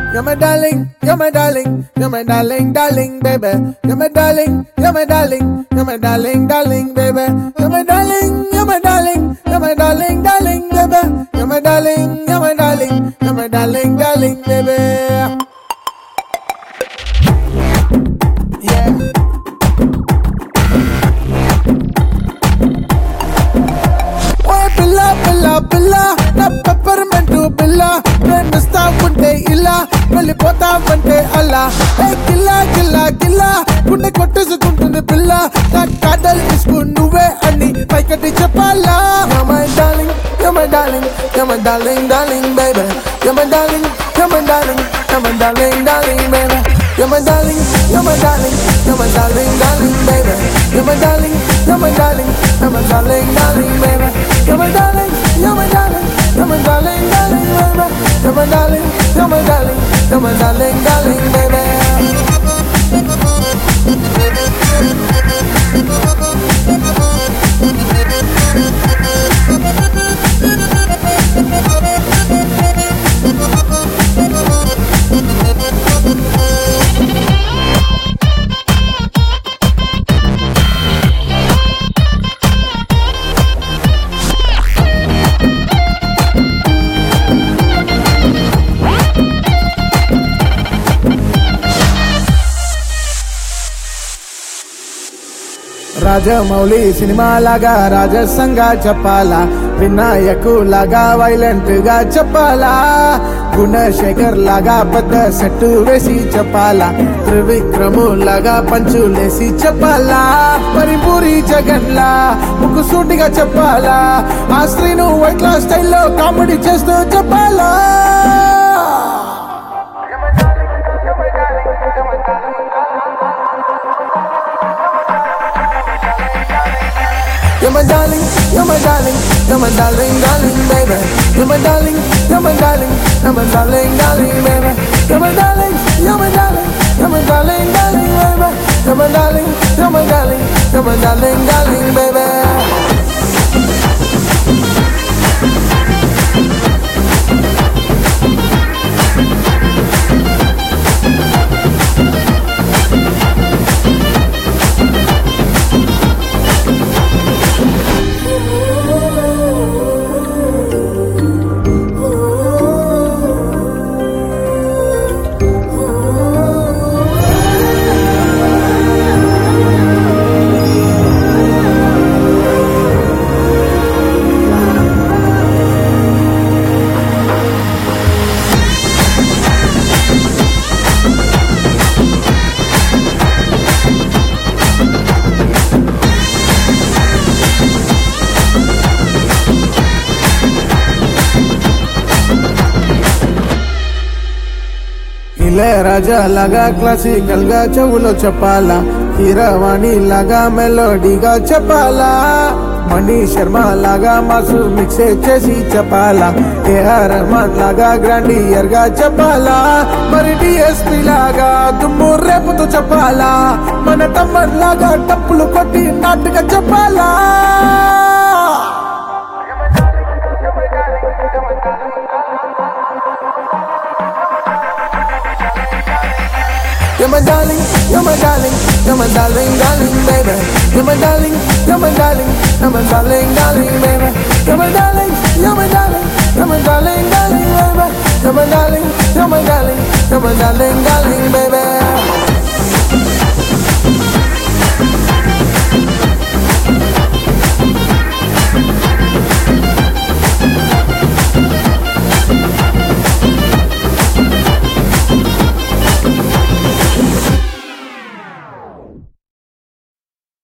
you're my darling, you're my darling, you're my darling, darling, baby. You're my darling, you're my darling, you're my darling, darling, baby. You're my darling, you're my darling, you're my darling, darling, baby. You're my darling, you're my darling, you're my darling, darling, baby. Yeah. Oh, Billa, Billa, Billa, na peppermint Billa. ప్రేమిస్తా ఉంటే ఇలా వెళ్ళిపోతా అంటే అలా గిల్లా గిల్లా గిల్లా గుండె కొట్టేసుకుంటుంది పిల్ల నా కాదల్ ఇసుకు నువ్వే అని పైకటి చెప్పాలా You're my darling, you're my darling, you're my darling, darling, baby. You're my darling, you're my darling, you're my darling, darling, baby. You're my darling, you're my darling, you're my darling, darling, baby. You're my darling, you're my darling, you're my darling, darling, baby. You're my darling, you're my darling, you're my darling, darling, baby. You're my darling, you're my darling, you're my darling, darling, baby. Rajamouli cinema లాగా రాజసంగా చెప్పాలా వినాయకు లాగా violent గా చెప్పాలా గుణశేఖర్ లాగా పెద్ద set వేసి చెప్పాలా త్రివిక్రము లాగా పంచులేసి చెప్పాలా పరిపూరి జగన్ లా ముక్కు సూటిగా చెప్పాలా ఆ స్త్రీను వైట్ లా స్టైల్లో కామెడీ చేస్తూ చెప్పాలా You're my darling, you're my darling, you're my darling, darling, baby. You're my darling, you're my darling, you're my darling, darling, baby. You're my darling, you're my darling, you're my darling, darling, baby. You're my darling, you're my darling, you're my darling, darling, baby. రాజా లాగా classical గా చెవులో చెప్పాలా హీరవాణి లాగా మెలోడీగా చెప్పాలా మణి శర్మ లాగా mass mix చేసి చెప్పాలా AR Rahman లాగా గ్రాండియర్ గా చెప్పాలా మరి డిఎస్పి లాగా దుమ్ము రేపుతూ చెప్పాలా మన తమ్మన్ లాగా టప్పులు కొట్టి నాటుగా చెప్పాలా You're my darling, you're my darling, you're my darling, darling, baby. You're my darling, you're my darling, you're my darling, darling, baby. You're my darling, you're my darling, you're my darling, darling, baby. You're my darling, you're my darling, you're my darling, darling, baby.